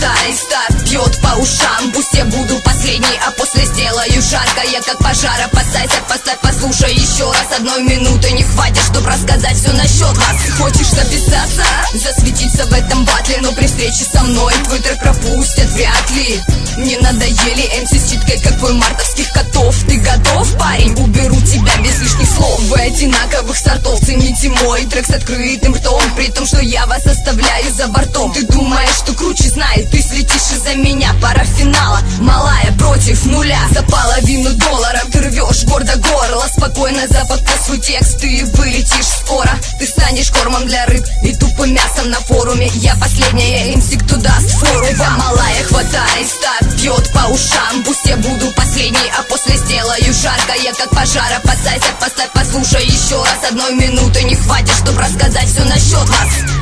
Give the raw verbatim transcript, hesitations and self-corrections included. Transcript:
хватай, старт бьет по ушам. Пусть я буду последней, а после сделаю жарко. Я как пожар, опасайся, поставь, послушай еще раз. Одной минуты не хватит, чтоб рассказать все насчет вас. Хочешь записаться, засветиться в этом батле, но при встрече со мной твой трек пропустят вряд ли. Мне надоели эм си с читкой, как твой мартовских котов. Ты готов, парень? Уберу тебя без лишних слов. Вы одинаковых сортов, цените мой трек с открытым ртом, при том, что я вас оставляю за бортом. Ты думаешь, что круче знает, ты слетишь из-за меня. Пара финала, малая против нуля. За половину доллара ты рвешь гордо горло. Спокойно запакуй свой текст, ты вылетишь скоро. Ты станешь кормом для рыб и тупым мясом на форуме. Я последняя эм си, кто даст фору вам. Малая, хватай, старт бьет по ушам. Пусть я буду последней, а после сделаю жарко. Я как пожар, опасайся, поставь, послушай еще раз. Одной минуты не хватит, чтоб рассказать все насчет вас.